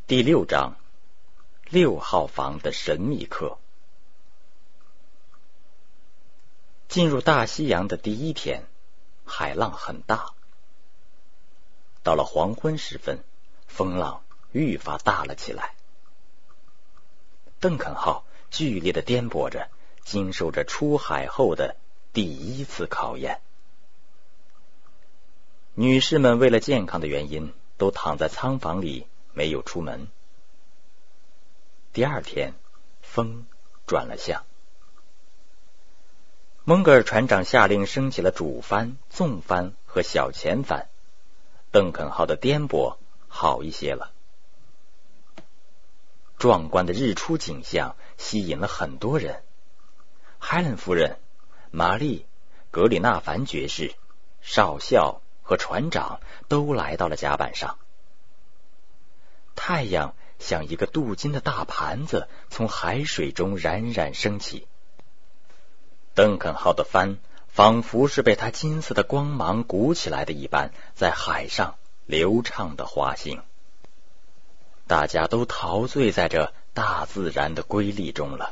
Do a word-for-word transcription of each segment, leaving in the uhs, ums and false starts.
第六章，六号房的神秘客。进入大西洋的第一天，海浪很大。到了黄昏时分，风浪愈发大了起来。邓肯号剧烈的颠簸着，经受着出海后的第一次考验。女士们为了健康的原因，都躺在舱房里，没有出门。第二天，风转了向。蒙格尔船长下令升起了主帆、纵帆和小前帆，邓肯号的颠簸好一些了。壮观的日出景象吸引了很多人。海伦夫人、玛丽、格里纳凡爵士、少校和船长都来到了甲板上。太阳像一个镀金的大盘子从海水中冉冉升起，邓肯号的帆仿佛是被它金色的光芒鼓起来的一般，在海上流畅的滑行。大家都陶醉在这大自然的瑰丽中了。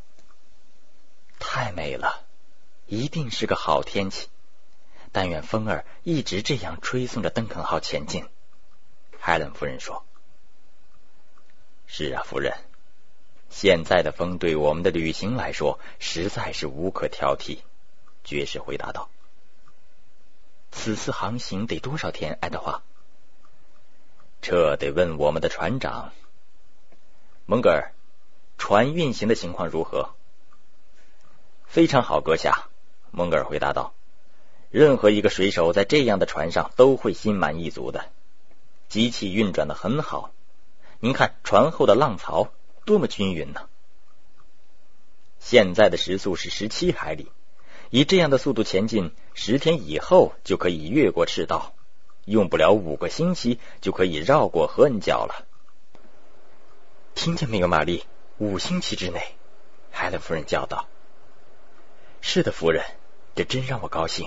太美了，一定是个好天气。但愿风儿一直这样吹送着邓肯号前进。海伦夫人说。是啊，夫人，现在的风对我们的旅行来说实在是无可挑剔，爵士回答道。此次航行得多少天，爱德华？这得问我们的船长。蒙格尔，船运行的情况如何？非常好，阁下，蒙格尔回答道。任何一个水手在这样的船上都会心满意足的。机器运转得很好，您看船后的浪槽多么均匀呢！现在的时速是十七海里，以这样的速度前进，十天以后就可以越过赤道，用不了五个星期就可以绕过合恩角了。听见没有，玛丽？五星期之内，海伦夫人叫道。是的，夫人，这真让我高兴。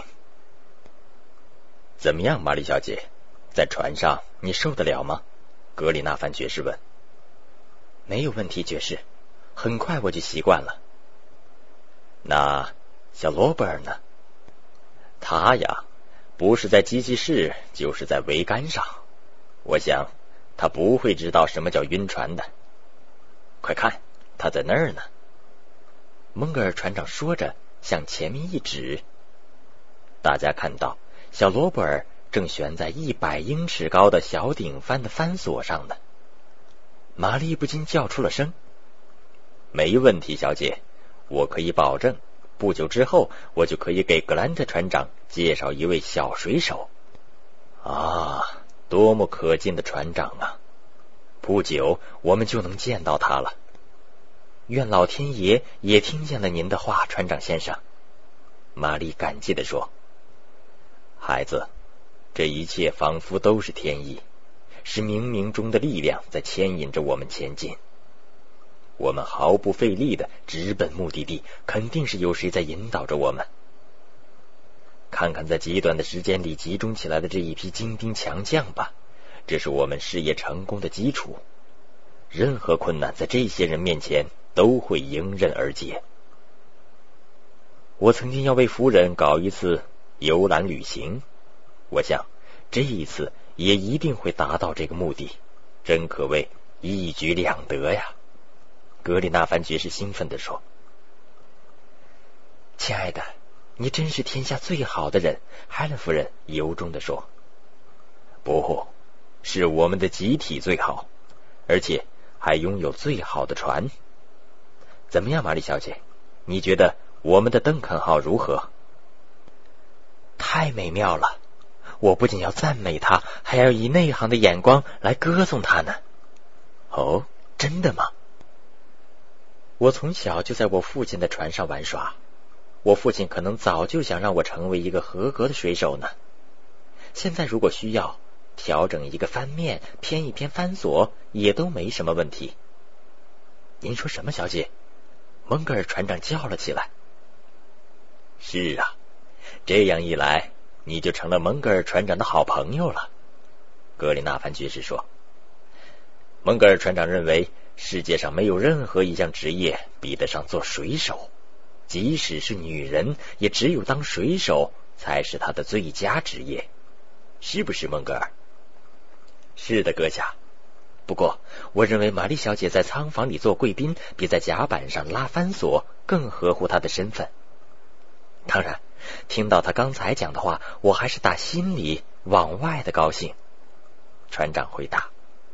怎么样，玛丽小姐，在船上你受得了吗？格里纳凡爵士问。没有问题，爵士，很快我就习惯了。那小罗伯尔呢？他呀，不是在机器室，就是在桅杆上。我想他不会知道什么叫晕船的。快看，他在那儿呢。蒙格尔船长说着，向前面一指。大家看到小罗伯尔正悬在一百英尺高的小顶帆的帆索上呢。玛丽不禁叫出了声。没问题，小姐，我可以保证，不久之后我就可以给格兰特船长介绍一位小水手。啊，多么可敬的船长啊！不久我们就能见到他了。愿老天爷也听见了您的话，船长先生。玛丽感激地说。孩子，这一切仿佛都是天意，是冥冥中的力量在牵引着我们前进。我们毫不费力的直奔目的地，肯定是有谁在引导着我们。看看在极短的时间里集中起来的这一批精兵强将吧，这是我们事业成功的基础。任何困难在这些人面前都会迎刃而解。我曾经要为夫人搞一次游览旅行，我想这一次也一定会达到这个目的，真可谓一举两得呀！格里纳凡爵士兴奋地说。亲爱的，你真是天下最好的人，海伦夫人由衷地说。不，是我们的集体最好，而且还拥有最好的船。怎么样，玛丽小姐，你觉得我们的邓肯号如何？太美妙了，我不仅要赞美他，还要以内行的眼光来歌颂他呢。哦，真的吗？我从小就在我父亲的船上玩耍，我父亲可能早就想让我成为一个合格的水手呢。现在如果需要调整一个帆面，偏一偏帆索，也都没什么问题。您说什么，小姐？蒙格尔船长叫了起来。是啊，这样一来，你就成了蒙格尔船长的好朋友了。格里纳凡爵士说。 蒙格尔船长认为，世界上没有任何一项职业比得上做水手，即使是女人，也只有当水手才是她的最佳职业，是不是，蒙格尔？是的，阁下。不过，我认为玛丽小姐在舱房里做贵宾，比在甲板上拉帆索更合乎她的身份。当然，听到她刚才讲的话，我还是打心里往外的高兴。船长回答。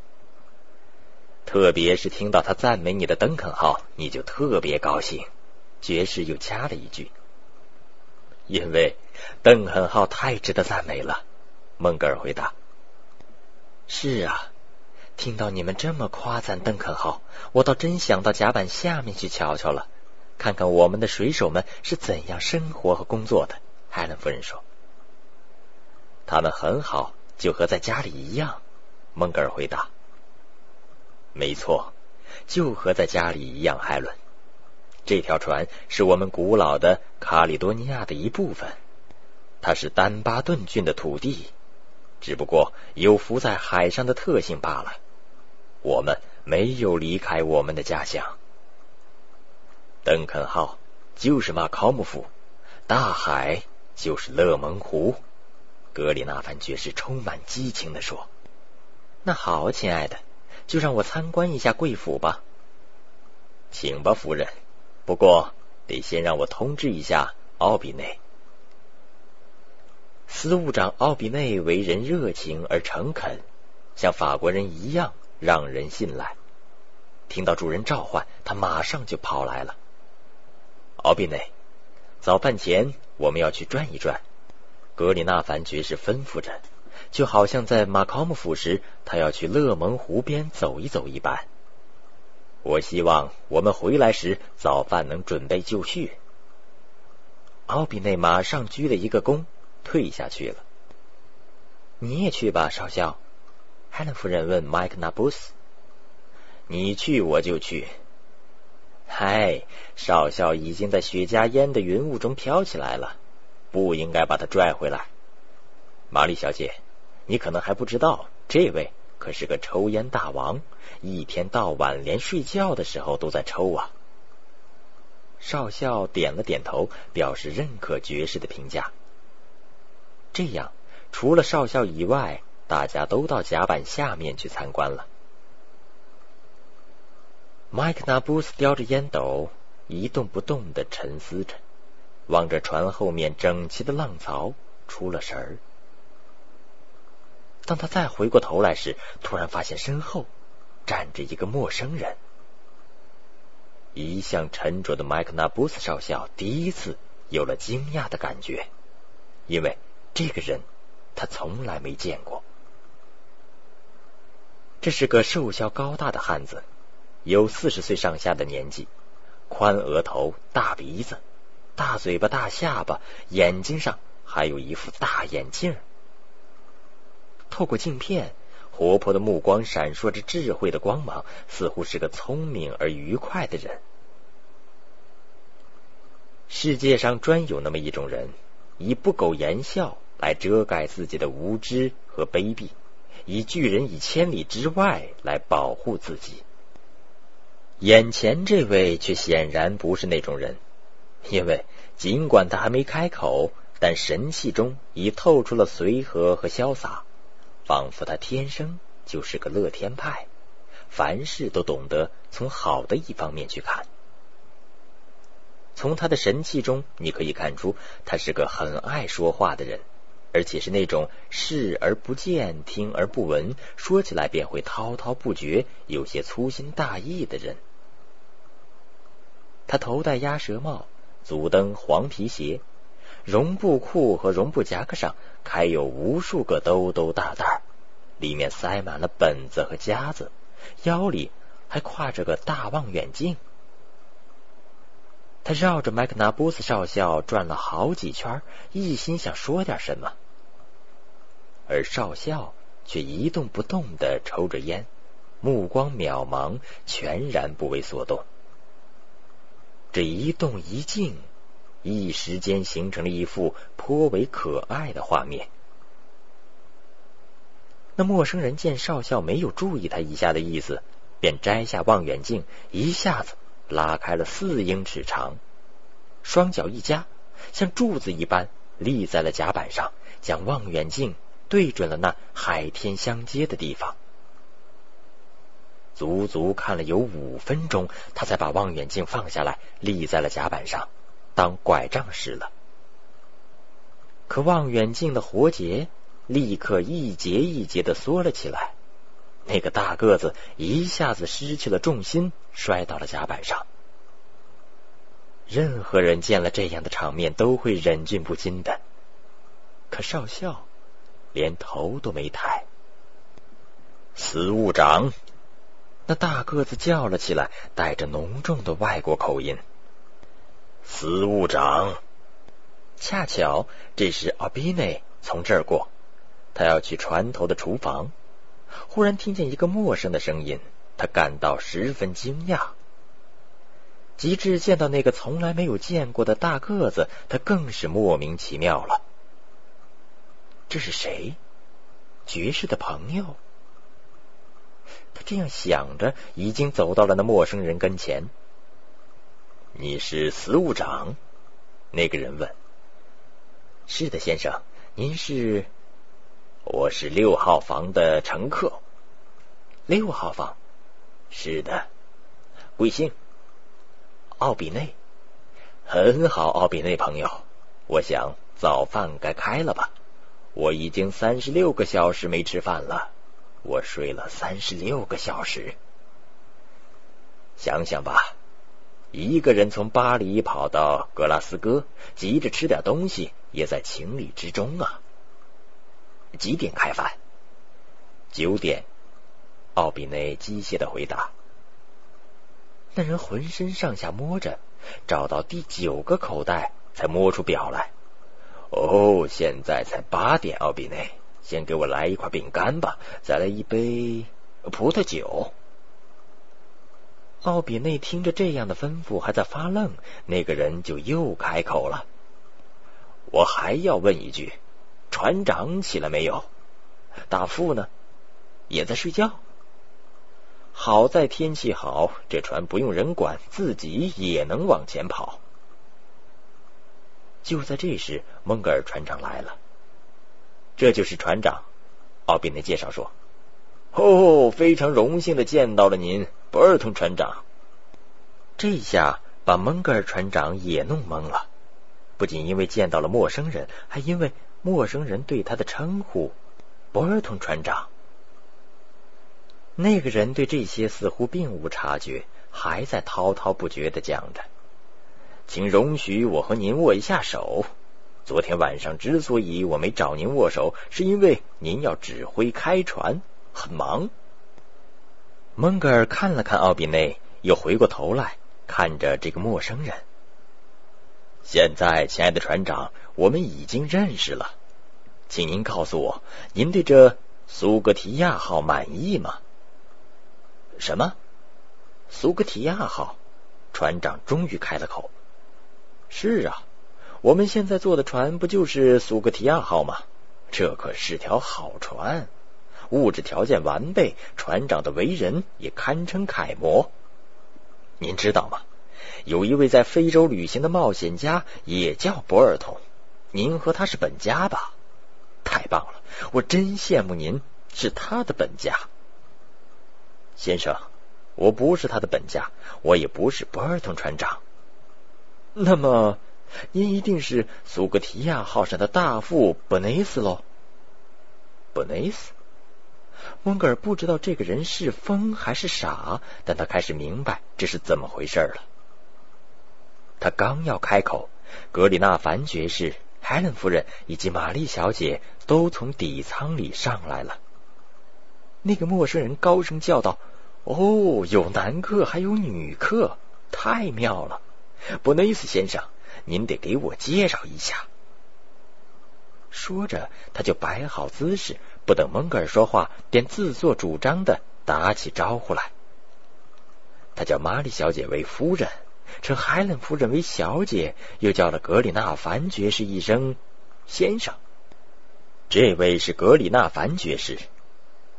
特别是听到他赞美你的邓肯号，你就特别高兴。爵士又加了一句，因为邓肯号太值得赞美了。孟格尔回答。是啊，听到你们这么夸赞邓肯号，我倒真想到甲板下面去瞧瞧了，看看我们的水手们是怎样生活和工作的。海伦夫人说。他们很好，就和在家里一样。孟格尔回答。没错，就和在家里一样，海伦。这条船是我们古老的卡里多尼亚的一部分，它是丹巴顿郡的土地，只不过有浮在海上的特性罢了。我们没有离开我们的家乡。邓肯号就是马考姆夫，大海就是勒蒙湖。格里纳凡爵士充满激情地说。那好，亲爱的，就让我参观一下贵府吧。请吧，夫人。不过得先让我通知一下奥比内。司务长奥比内为人热情而诚恳，像法国人一样让人信赖。听到主人召唤，他马上就跑来了。奥比内，早饭前我们要去转一转。格里纳凡爵士吩咐着，就好像在马考姆府时他要去勒蒙湖边走一走一般。我希望我们回来时早饭能准备就绪。奥比内马上鞠了一个躬，退下去了。你也去吧，少校。海伦夫人问麦克纳布斯。你去我就去。嗨，少校已经在雪茄烟的云雾中飘起来了，不应该把他拽回来。玛丽小姐，你可能还不知道，这位可是个抽烟大王，一天到晚连睡觉的时候都在抽啊。少校点了点头，表示认可爵士的评价。这样，除了少校以外，大家都到甲板下面去参观了。麦克纳布斯叼着烟斗，一动不动地沉思着，望着船后面整齐的浪槽，出了神儿。当他再回过头来时，突然发现身后站着一个陌生人。一向沉着的麦克纳布斯少校第一次有了惊讶的感觉，因为这个人他从来没见过。这是个瘦小高大的汉子，有四十岁上下的年纪，宽额头、大鼻子、大嘴巴、大下巴，眼睛上还有一副大眼镜。透过镜片，活泼的目光闪烁着智慧的光芒，似乎是个聪明而愉快的人。世界上专有那么一种人，以不苟言笑来遮盖自己的无知和卑鄙，以拒人以千里之外来保护自己。眼前这位却显然不是那种人，因为尽管他还没开口，但神气中已透出了随和和潇洒，仿佛他天生就是个乐天派，凡事都懂得从好的一方面去看。从他的神气中，你可以看出他是个很爱说话的人，而且是那种视而不见、听而不闻，说起来便会滔滔不绝，有些粗心大意的人。他头戴鸭舌帽，足蹬黄皮鞋，绒布裤和绒布夹克上开有无数个兜兜大袋，里面塞满了本子和夹子，腰里还挎着个大望远镜。他绕着麦克纳布斯少校转了好几圈，一心想说点什么，而少校却一动不动地抽着烟，目光渺茫，全然不为所动。这一动一静，一时间形成了一幅颇为可爱的画面。 那陌生人见少校没有注意他一下的意思，便摘下望远镜，一下子拉开了四英尺长，双脚一夹，像柱子一般立在了甲板上，将望远镜对准了那海天相接的地方。足足看了有五分钟，他才把望远镜放下来，立在了甲板上，当拐杖使了。可望远镜的活结立刻一节一节地缩了起来，那个大个子一下子失去了重心，摔到了甲板上。任何人见了这样的场面都会忍俊不禁的，可少校连头都没抬。司务长，那大个子叫了起来，带着浓重的外国口音。司务长，恰巧这时奥比内从这儿过，他要去船头的厨房，忽然听见一个陌生的声音，他感到十分惊讶。及至见到那个从来没有见过的大个子，他更是莫名其妙了。这是谁？爵士的朋友？他这样想着，已经走到了那陌生人跟前。你是司务长？那个人问。是的，先生，您是？我是六号房的乘客。六号房？是的。贵姓？奥比内。很好，奥比内朋友，我想早饭该开了吧？我已经三十六个小时没吃饭了，我睡了三十六个小时。想想吧，一个人从巴黎跑到格拉斯哥，急着吃点东西，也在情理之中啊。几点开饭？九点。奥比内机械的回答。那人浑身上下摸着，找到第九个口袋，才摸出表来。哦，现在才八点，奥比内，先给我来一块饼干吧，再来一杯葡萄酒。奥比内听着这样的吩咐，还在发愣，那个人就又开口了。我还要问一句，船长起来没有？大副呢？也在睡觉？好在天气好，这船不用人管，自己也能往前跑。就在这时，蒙格尔船长来了。这就是船长，奥比内介绍说。哦，非常荣幸的见到了您，博尔通船长。这下把蒙格尔船长也弄懵了，不仅因为见到了陌生人，还因为陌生人对他的称呼博尔通船长。那个人对这些似乎并无察觉，还在滔滔不绝地讲着。请容许我和您握一下手。昨天晚上之所以我没找您握手，是因为您要指挥开船，很忙。蒙格尔看了看奥比内，又回过头来看着这个陌生人。现在，亲爱的船长，我们已经认识了，请您告诉我，您对这苏格提亚号满意吗？什么？苏格提亚号？船长终于开了口。是啊，我们现在坐的船不就是苏格提亚号吗？这可是条好船，物质条件完备，船长的为人也堪称楷模。您知道吗？有一位在非洲旅行的冒险家也叫博尔通，您和他是本家吧？太棒了，我真羡慕您是他的本家。先生，我不是他的本家，我也不是博尔通船长。那么您一定是苏格提亚号上的大副伯内斯喽？伯内斯？蒙格尔不知道这个人是疯还是傻，但他开始明白这是怎么回事了。他刚要开口，格里纳凡爵士、海伦夫人以及玛丽小姐都从底舱里上来了。那个陌生人高声叫道：哦，有男客还有女客，太妙了！伯内斯先生，您得给我介绍一下。说着，他就摆好姿势，不等蒙格尔说话，便自作主张的打起招呼来。他叫玛丽小姐为夫人，称海伦夫人为小姐，又叫了格里纳凡爵士一声先生。这位是格里纳凡爵士，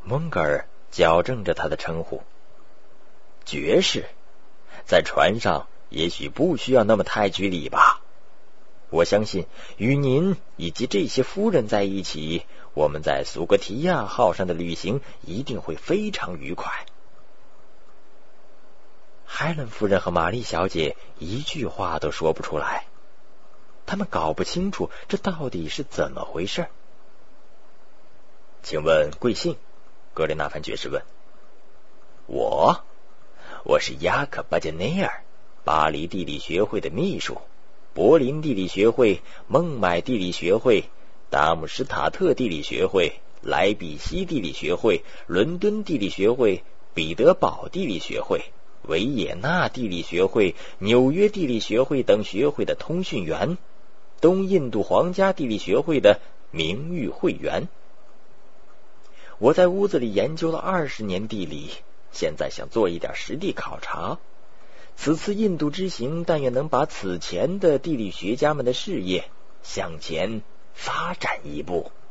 蒙格尔矫正着他的称呼。爵士，在船上也许不需要那么太拘礼吧。我相信与您以及这些夫人在一起，我们在苏格提亚号上的旅行一定会非常愉快。海伦夫人和玛丽小姐一句话都说不出来，他们搞不清楚这到底是怎么回事。请问贵姓？格雷纳凡爵士问。我，我是雅克·巴杰内尔，巴黎地理学会的秘书，柏林地理学会、孟买地理学会、达姆施塔特地理学会、莱比锡地理学会、伦敦地理学会、彼得堡地理学会、维也纳地理学会、纽约地理学会等学会的通讯员，东印度皇家地理学会的名誉会员。我在屋子里研究了二十年地理，现在想做一点实地考察。此次印度之行，但愿能把此前的地理学家们的事业向前发展一步。